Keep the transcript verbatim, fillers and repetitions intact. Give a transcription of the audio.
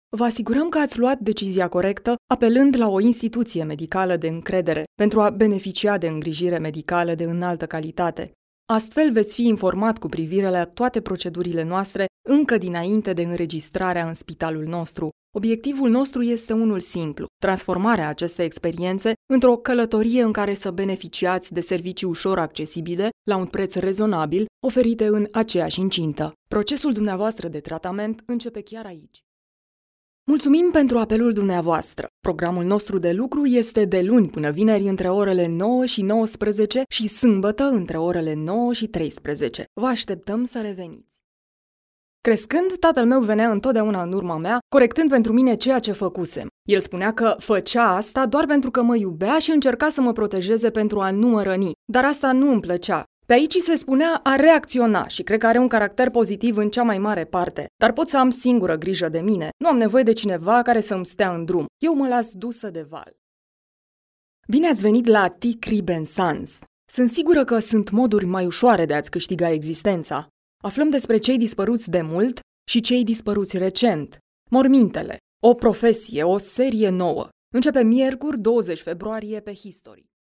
Vă asigurăm că ați luat decizia corectă apelând la o instituție medicală de încredere pentru a beneficia de îngrijire medicală de înaltă calitate. Astfel veți fi informat cu privire la toate procedurile noastre încă dinainte de înregistrarea în spitalul nostru. Obiectivul nostru este unul simplu: transformarea acestei experiențe într-o călătorie în care să beneficiați de servicii ușor accesibile, la un preț rezonabil, oferite în aceeași incintă. Procesul dumneavoastră de tratament începe chiar aici. Mulțumim pentru apelul dumneavoastră. Programul nostru de lucru este de luni până vineri între orele nouă și nouăsprezece și sâmbătă între orele nouă și treisprezece. Vă așteptăm să reveniți. Crescând, tatăl meu venea întotdeauna în urma mea, corectând pentru mine ceea ce făcusem. El spunea că făcea asta doar pentru că mă iubea și încerca să mă protejeze pentru a nu mă răni, dar asta nu îmi plăcea. Pe aici se spunea a reacționa și cred că are un caracter pozitiv în cea mai mare parte, dar pot să am singură grijă de mine. Nu am nevoie de cineva care să-mi stea în drum. Eu mă las dusă de val. Bine ați venit la T. Cribb and Sons. Sunt sigură că sunt moduri mai ușoare de a-ți câștiga existența. Aflăm despre cei dispăruți de mult și cei dispăruți recent. Mormintele, o profesie, o serie nouă. Începe miercuri douăzeci februarie pe History.